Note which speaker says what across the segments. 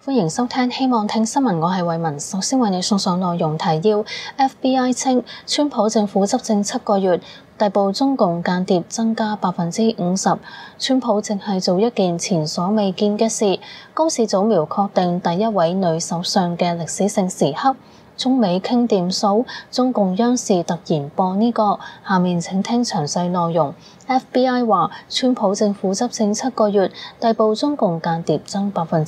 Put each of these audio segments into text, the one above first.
Speaker 1: 歡迎收聽希望聽新聞，我係慧雯。首先為你送上內容提要。FBI 稱，川普政府執政7個月，逮捕中共間諜增加50%。川普正係做一件前所未見嘅事，高市早苗確定第一位女首相嘅歷史性時刻。中美傾掂數，中共央視突然播呢個。下面請聽詳細內容。FBI 話，川普政府執政7個月，逮捕中共間諜增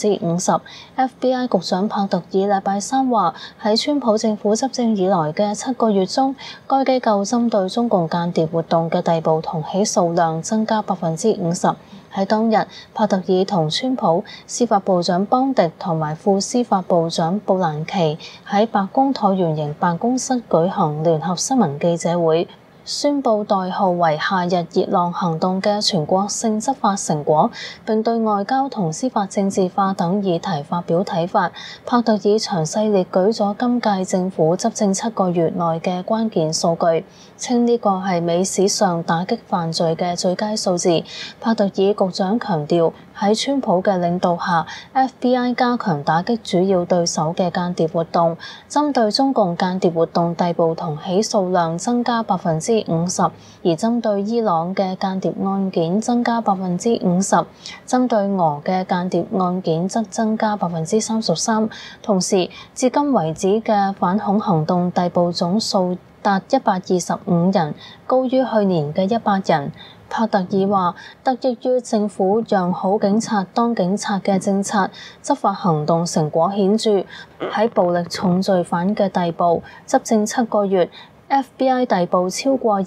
Speaker 1: 50%。FBI 局長帕特爾禮拜三話，喺川普政府執政以來嘅7個月中，該機構針對中共間諜活動嘅逮捕同起訴量增加50%。喺當日，帕特爾同川普、司法部長邦迪同埋副司法部長布蘭奇喺白宮橢圓形辦公室舉行聯合新聞記者會，宣佈代號為夏日熱浪行動嘅全國性執法成果，並對外交同司法政治化等議題發表睇法。帕特爾詳細列舉咗今屆政府執政7個月內嘅關鍵數據，稱呢個係美史上打擊犯罪嘅最佳數字。帕特爾局長強調，喺川普嘅領導下 ，FBI 加強打擊主要對手嘅間諜活動，針對中共間諜活動逮捕同起訴量增加50%，而針對伊朗嘅間諜案件增加50%，針對俄嘅間諜案件則增加33%。同時，至今為止嘅反恐行動逮捕總數達125人，高於去年嘅100人。帕特爾話，得益於政府讓好警察當警察嘅政策，執法行動成果顯著。喺暴力重罪犯嘅逮捕，執政7個月 ，FBI 逮捕超過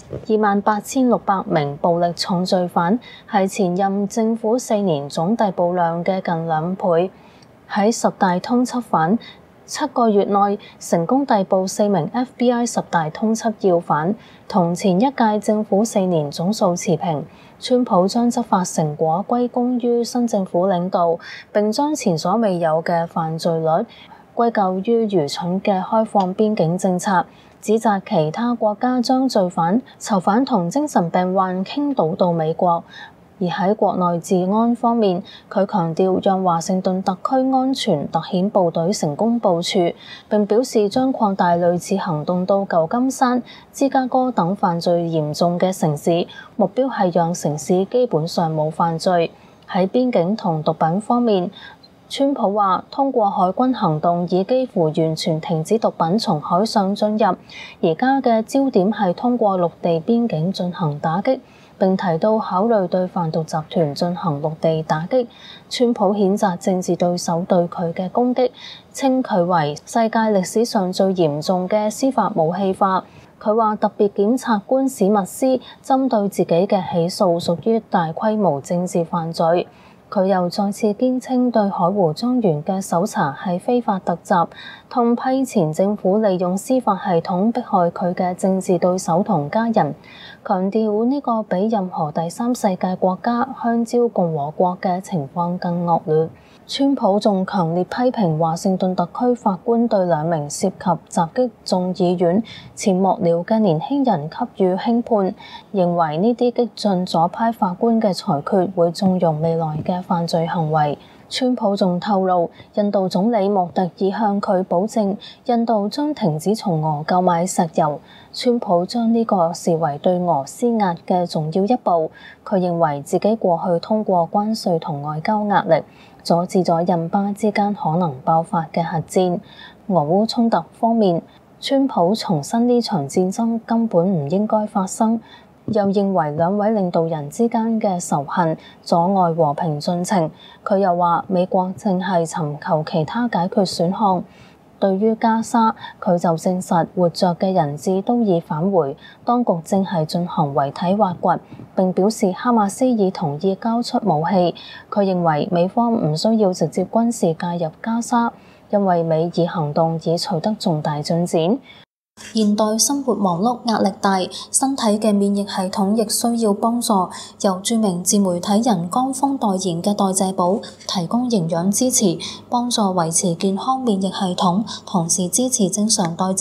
Speaker 1: 28,600名暴力重罪犯，係前任政府4年總逮捕量嘅近2倍。喺10大通緝犯7個月內成功逮捕4名 FBI 10大通緝要犯，同前一屆政府4年總數持平。川普將執法成果歸功於新政府領導，並將前所未有嘅犯罪率歸咎於愚蠢嘅開放邊境政策，指責其他國家將罪犯、囚犯同精神病患傾倒到美國。而喺國內治安方面，佢強調讓華盛頓特區安全特遣部隊成功部署，並表示將擴大類似行動到舊金山、芝加哥等犯罪嚴重嘅城市，目標係讓城市基本上冇犯罪。喺邊境同毒品方面，川普話通過海軍行動已幾乎完全停止毒品從海上進入，而家嘅焦點係通過陸地邊境進行打擊。並提到考慮對販毒集團進行陸地打擊。川普譴責政治對手對佢嘅攻擊，稱佢為世界歷史上最嚴重嘅司法武器化。佢話特別檢察官史密斯針對自己嘅起訴屬於大規模政治犯罪。佢又再次堅稱對海湖莊園嘅搜查係非法突襲，痛批前政府利用司法系統迫害佢嘅政治對手同家人，強調呢個比任何第三世界國家香蕉共和國嘅情況更惡劣。川普仲強烈批評華盛頓特區法官對2名涉及襲擊眾議院前幕僚嘅年輕人給予輕判，認為呢啲激進左派法官嘅裁決會縱容未來嘅犯罪行為。川普仲透露，印度總理莫特爾向佢保證，印度將停止從俄購買石油。川普將呢個視為對俄施壓嘅重要一步。佢認為自己過去通過關稅同外交壓力，阻止咗印巴之間可能爆發嘅核戰。俄烏衝突方面，川普重申呢場戰爭根本唔應該發生，又認為2位領導人之間嘅仇恨阻礙和平進程。佢又話美國正係尋求其他解決選項。對於加沙，佢就證實活着嘅人質都已返回，當局正係進行遺體挖掘，並表示哈馬斯已同意交出武器。佢認為美方唔需要直接軍事介入加沙，因為美以行動已取得重大進展。現代生活忙碌，壓力大，身體嘅免疫系統亦需要幫助。由著名自媒體人江峰代言嘅代謝寶提供營養支持，幫助維持健康免疫系統，同時支持正常代謝。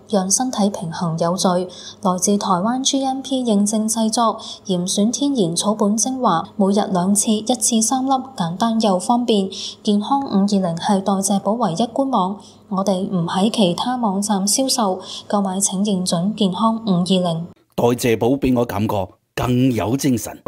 Speaker 1: 讓身體平衡有序。來自台灣 GMP 認證製作，嚴選天然草本精華，每日2次，1次3粒，簡單又方便。健康520係代謝寶唯一官網，我哋唔喺其他網站銷售，購買請認準健康520。
Speaker 2: 代謝寶俾我感覺更有精神。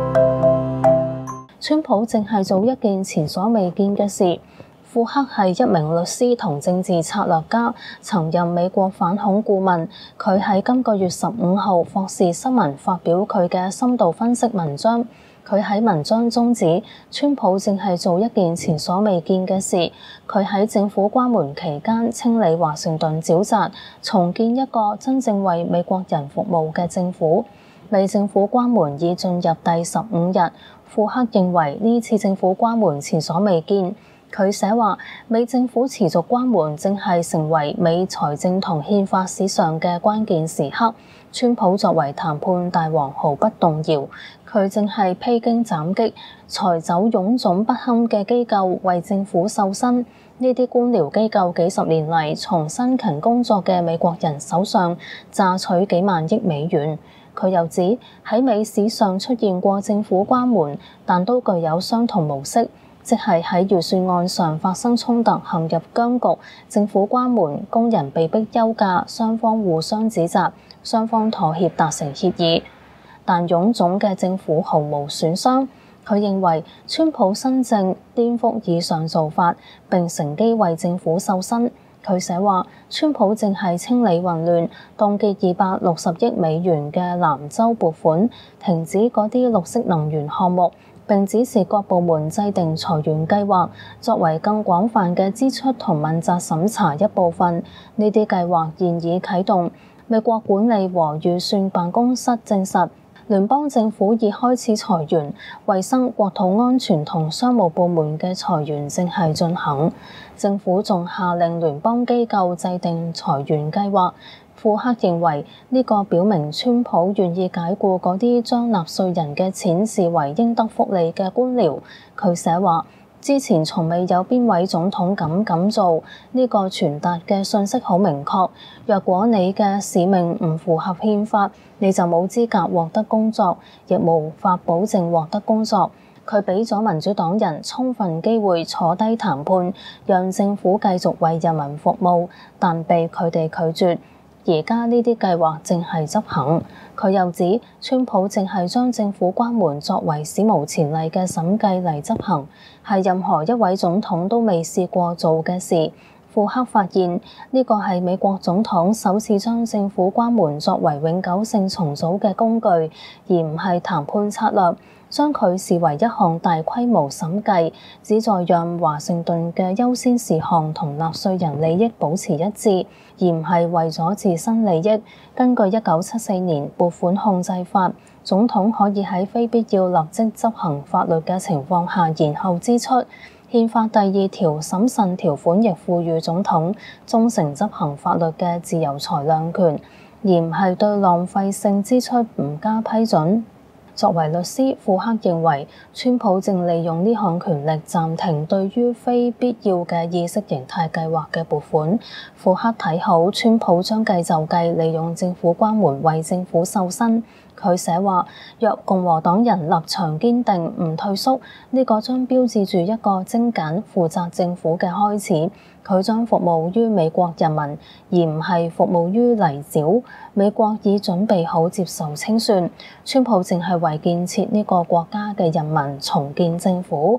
Speaker 1: 川普正係做一件前所未見嘅事。庫克係一名律師同政治策略家，曾任美國反恐顧問。佢喺今個月15號霍士新聞發表佢嘅深度分析文章。佢喺文章中指，川普正係做一件前所未見嘅事。佢喺政府關門期間清理華盛頓沼澤，重建一個真正為美國人服務嘅政府。美政府關門已進入第15日。庫克認為呢次政府關門前所未見。佢寫話，美政府持續關門正係成為美財政同憲法史上嘅關鍵時刻。川普作為談判大王毫不動搖，佢正係披荊斬棘，裁走臃腫不堪嘅機構，為政府瘦身。呢啲官僚機構幾十年嚟從辛勤工作嘅美國人手上榨取幾萬億美元。佢又指喺美史上出現過政府關門，但都具有相同模式。即係喺預算案上發生衝突，陷入僵局，政府關門，工人被迫休假，雙方互相指責，雙方妥協達成協議，但臃腫嘅政府毫無損傷。佢認為川普新政顛覆以上做法，並乘機為政府瘦身。佢寫話，川普正係清理混亂，凍結260億美元嘅南州撥款，停止嗰啲綠色能源項目，並指示各部門制定裁員計劃，作為更廣泛嘅支出同問責審查一部分。呢啲計劃現已啟動。美國管理和預算辦公室證實，聯邦政府已開始裁員，衛生、國土安全同商務部門嘅裁員正係進行。政府仲下令聯邦機構制定裁員計劃。庫克認為呢個表明川普願意解僱嗰啲將納稅人嘅錢視為應得福利嘅官僚。佢寫話，之前從未有邊位總統敢咁做，呢個傳達嘅信息好明確。若果你嘅使命唔符合憲法，你就冇資格獲得工作，亦無法保證獲得工作。佢俾咗民主黨人充分機會坐低談判，讓政府繼續為人民服務，但被佢哋拒絕。而家呢啲計劃正係執行。佢又指，川普正係將政府關門作為史無前例嘅審計嚟執行，係任何一位總統都未試過做嘅事。庫克發現呢個係美國總統首次將政府關門作為永久性重組嘅工具，而唔係談判策略。將佢視為一項大規模審計，旨在讓華盛頓嘅優先事項同納稅人利益保持一致，而唔係為咗自身利益。根據1974年撥款控制法，總統可以喺非必要立即執行法律嘅情況下延後支出。憲法第2條審慎條款亦賦予總統忠誠執行法律嘅自由裁量權，而唔係對浪費性支出唔加批准。作為律師，庫克認為川普正利用呢項權力暫停對於非必要嘅意識形態計劃嘅撥款。庫克睇好川普將計就計，利用政府關門為政府瘦身。佢寫話，若共和黨人立場堅定唔退縮，呢個將標誌住一個精簡負責政府嘅開始。佢將服務於美國人民，而唔係服務於泥沼。美國已準備好接受清算。川普正係為建設呢個國家嘅人民重建政府。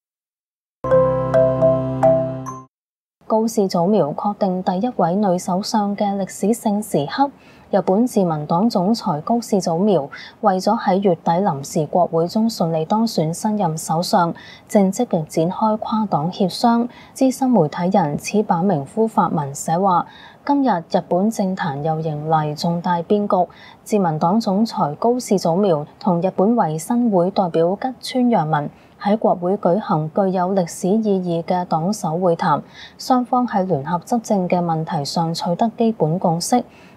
Speaker 1: 高市早苗確定第一位女首相嘅歷史性時刻。日本自民黨總裁高市早苗為咗喺月底臨時國會中順利當選新任首相，正積極展開跨黨協商。資深媒體人矢板明夫發文寫話，今日日本政壇又迎嚟重大變局，自民黨總裁高市早苗同日本維新會代表吉村洋文喺國會舉行具有歷史意義嘅黨首會談，雙方喺聯合執政嘅問題上取得基本共識。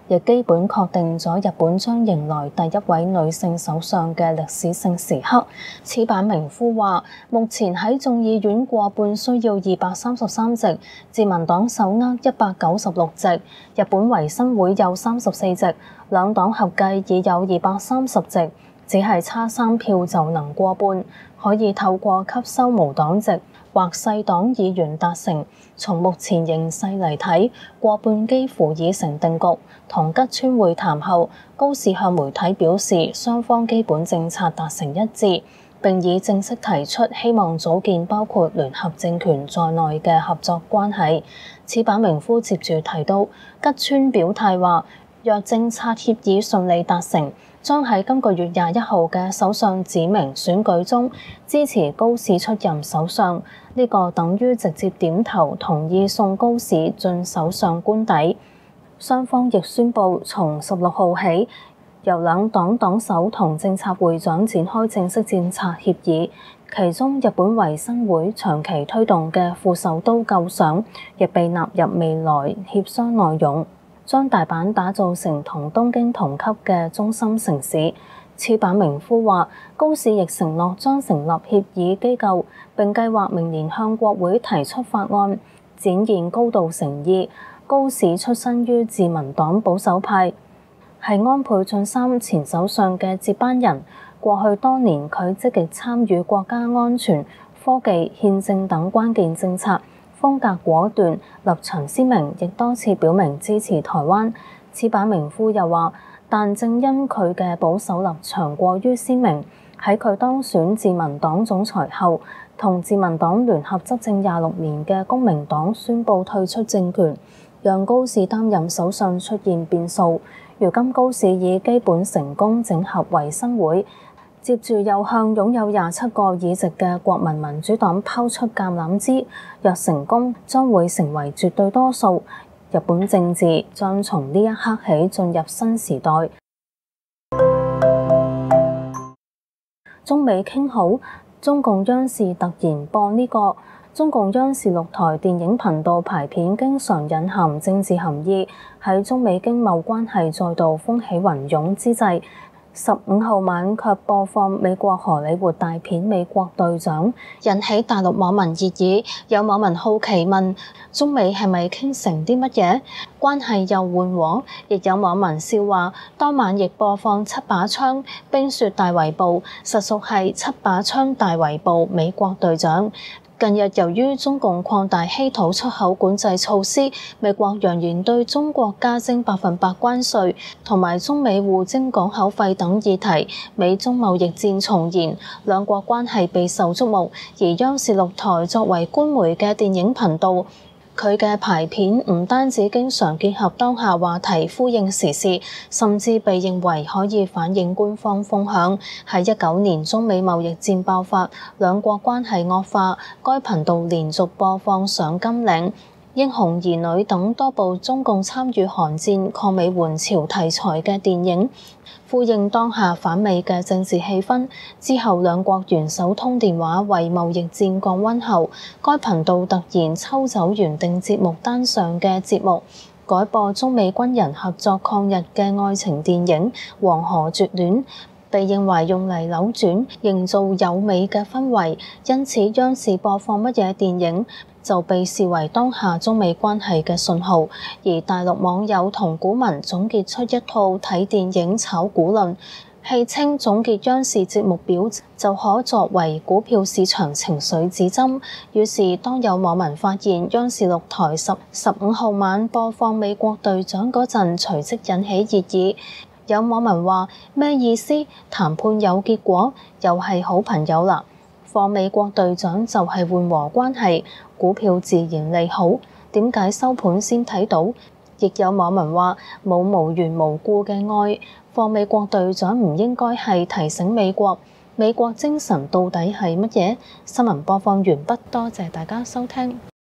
Speaker 1: 亦基本確定咗日本將迎來第一位女性首相嘅歷史性時刻。矢板明夫話：目前喺眾議院過半需要233席，自民黨手握196席，日本維新會有34席，兩黨合計已有230席，只係差3票就能過半，可以透過吸收無黨籍或細黨議員達成。從目前形勢嚟睇，過半幾乎已成定局。同吉村會談後，高市向媒體表示，雙方基本政策達成一致，並已正式提出希望組建包括聯合政權在內嘅合作關係。矢板明夫接住提到，吉村表態話，若政策協議順利達成，將喺今個月21號嘅首相指名選舉中支持高市出任首相，呢個等於直接點頭同意送高市進首相官邸。雙方亦宣布從16號起，由兩黨黨首同政策會長展開正式政策協議，其中日本維新會長期推動嘅副首都構想亦被納入未來協商內容，將大阪打造成同東京同級嘅中心城市。矢板明夫話，高市亦承諾將成立協議機構，並計劃明年向國會提出法案，展現高度誠意。高市出身於自民黨保守派，係安倍晉三前首相嘅接班人。過去多年，佢積極參與國家安全、科技、憲政等關鍵政策，風格果斷，立場鮮明，亦多次表明支持台灣。矢板明夫又話，但正因佢嘅保守立場過於鮮明，喺佢當選自民黨總裁後，同自民黨聯合執政26年嘅公明黨宣布退出政權，讓高市擔任首相出現變數。如今高市已基本成功整合維新會，接住又向擁有27個議席嘅國民民主黨拋出橄欖枝，若成功將會成為絕對多數。日本政治將從呢一刻起進入新時代。中美傾好，中共央視突然播呢個。中共央視6台電影頻道排片經常隱含政治含義，喺中美經貿關係再度風起雲湧之際，15號晚卻播放美國荷里活大片《美國隊長》，引起大陸網民熱議。有網民好奇問：中美係咪傾成啲乜嘢？關係又緩和？亦有網民笑話，當晚亦播放7把槍，冰雪大圍捕，實屬係7把槍大圍捕美國隊長。近日由於中共擴大稀土出口管制措施，美國揚言對中國加徵100%關稅，同埋中美互徵港口費等議題，美中貿易戰重燃，兩國關係備受矚目。而央視6台作為官媒嘅電影頻道，佢嘅排片唔單止經常結合當下話題呼應時事，甚至被認為可以反映官方風向。喺19年中美貿易戰爆發，兩國關係惡化，該頻道連續播放上甘嶺、英雄兒女等多部中共參與韓戰、抗美援朝題材嘅電影，呼應當下反美嘅政治氣氛。之後兩國元首通電話為貿易戰降溫後，該頻道突然抽走原定節目單上嘅節目，改播中美軍人合作抗日嘅愛情電影《黃河絕戀》，被認為用嚟扭轉、營造友美嘅氛圍，因此央視播放乜嘢電影就被視為當下中美關係嘅信號。而大陸網友同股民總結出一套睇電影炒股論，戲稱總結央視節目表就可作為股票市場情緒指針。於是當有網民發現央視6台15號晚播放美國隊長嗰陣，隨即引起熱議。有網民話：咩意思？談判有結果，又係好朋友啦。放美國隊長就係緩和關係，股票自然利好。點解收盤先睇到？亦有網民話：冇無緣無故嘅愛，放美國隊長唔應該係提醒美國精神到底係乜嘢？新聞播放完畢，多謝大家收聽。